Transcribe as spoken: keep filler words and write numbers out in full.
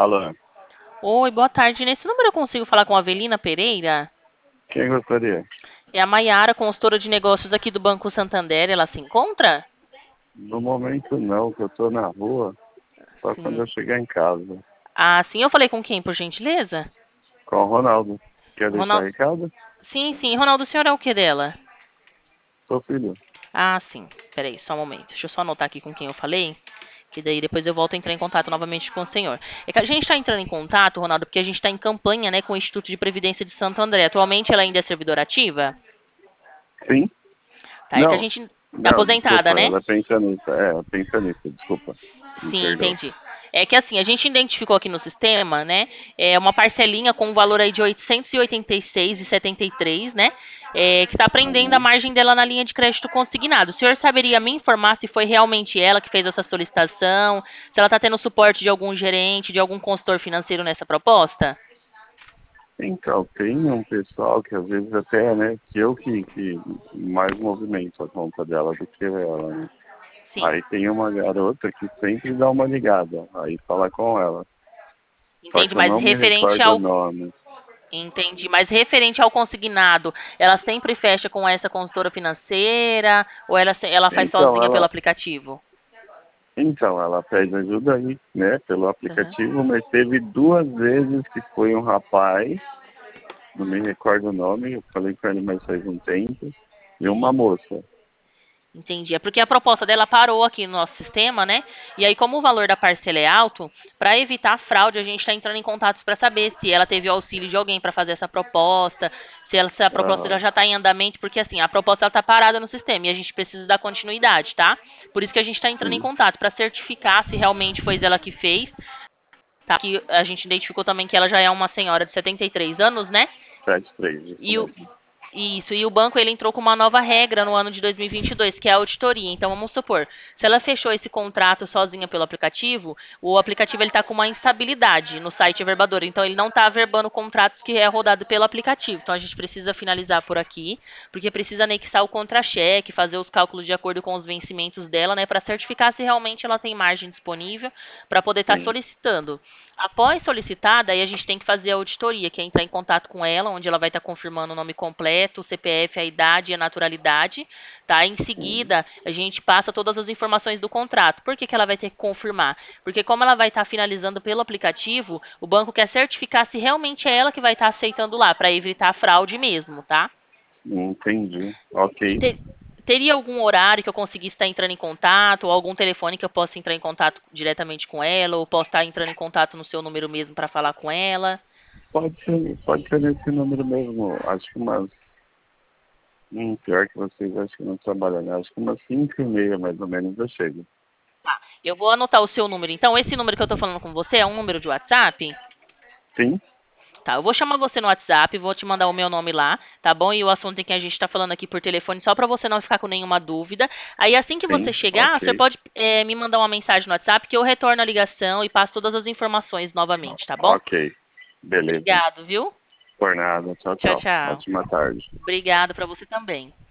Alô, Oi, boa tarde. Nesse número eu consigo falar com a Avelina Pereira? quem gostaria? É a Maiara, consultora de negócios aqui do Banco Santander. Ela se encontra? No momento não, que eu tô na rua, só quando Sim. eu chegar em casa. Ah, sim. Eu falei com quem, por gentileza? Com o Ronaldo. Quer deixar Ronaldo. recado? Sim, sim. Ronaldo, o senhor é o que dela? Sou filho. Ah, sim. Peraí, só um momento. Deixa eu só anotar aqui com quem eu falei. Que daí depois eu volto a entrar em contato novamente com o senhor. É que a gente está entrando em contato, Ronaldo, porque a gente está em campanha, né, com o Instituto de Previdência de Santo André. Atualmente ela ainda é servidora ativa? Sim? Tá, é que a Não. gente é Não, aposentada, desculpa, né? ela é pensionista. É, pensionista, desculpa. Me Sim, perdoa. entendi. É que assim, a gente identificou aqui no sistema, né, é uma parcelinha com um valor aí de oitocentos e oitenta e seis reais e setenta e três centavos, né, é, que está prendendo a Uhum. margem dela na linha de crédito consignado. O senhor saberia me informar se foi realmente ela que fez essa solicitação, se ela está tendo suporte de algum gerente, de algum consultor financeiro nessa proposta? Então, tem um pessoal que às vezes até, né, que eu que, que mais movimento a conta dela do que ela, né? Sim, Aí tem uma garota que sempre dá uma ligada, aí fala com ela. Só entendi, que eu mas não me referente recordo o ao nome. entendi, mas referente ao consignado, ela sempre fecha com essa consultora financeira ou ela se- ela faz Então, sozinha pelo ela, aplicativo? então, ela pede ajuda aí, né, pelo Aham. aplicativo, mas teve duas vezes que foi um rapaz, não me recordo o nome, eu falei com ele mais faz um tempo, e uma Sim. moça. Entendi. É porque a proposta dela parou aqui no nosso sistema, né? E aí, como o valor da parcela é alto, para evitar a fraude, a gente está entrando em contatos para saber se ela teve o auxílio de alguém para fazer essa proposta, se, ela, se a proposta Ah, já está em andamento, porque assim, a proposta está parada no sistema e a gente precisa dar continuidade, tá? Por isso que a gente está entrando em sim, contato para certificar se realmente foi ela que fez, tá? Que a gente identificou também que ela já é uma senhora de setenta e três anos, né? sete três, isso E o, mesmo. isso, e o banco ele entrou com uma nova regra no ano de dois mil e vinte e dois, que é a auditoria. Então, vamos supor, se ela fechou esse contrato sozinha pelo aplicativo, o aplicativo ele está com uma instabilidade no site Averbador. Então, ele não está averbando contratos que é rodado pelo aplicativo. Então, a gente precisa finalizar por aqui, porque precisa anexar o contra-cheque, fazer os cálculos de acordo com os vencimentos dela, né, para certificar se realmente ela tem margem disponível para poder estar Sim, solicitando. Após solicitada, aí a gente tem que fazer a auditoria, que é entrar em contato com ela, onde ela vai estar confirmando o nome completo, o C P F, a idade e a naturalidade, tá? Em sim, seguida, a gente passa todas as informações do contrato. Por que que ela vai ter que confirmar? Porque como ela vai estar finalizando pelo aplicativo, o banco quer certificar se realmente é ela que vai estar aceitando lá, para evitar a fraude mesmo, tá? entendi. Ok. Te- Teria algum horário que eu conseguisse estar entrando em contato, ou algum telefone que eu possa entrar em contato diretamente com ela, ou posso estar entrando em contato no seu número mesmo para falar com ela? Pode ser, pode ser nesse número mesmo, acho que umas, hum, pior que vocês acho que não trabalham, né? Acho que umas cinco e meia mais ou menos eu chego. Tá, eu vou anotar o seu número. Então, esse número que eu estou falando com você é um número de WhatsApp? Sim? Tá, eu vou chamar você no WhatsApp, vou te mandar o meu nome lá, tá bom? E o assunto em que a gente está falando aqui por telefone, só para você não ficar com nenhuma dúvida. Aí, assim que você Sim, chegar, você ok. pode eh, me mandar uma mensagem no WhatsApp que eu retorno a ligação e passo todas as informações novamente, tá bom? Ok, beleza. Obrigado, viu? Por nada. Tchau, Tchau, tchau. tchau. Ótima tarde. Obrigada para você também.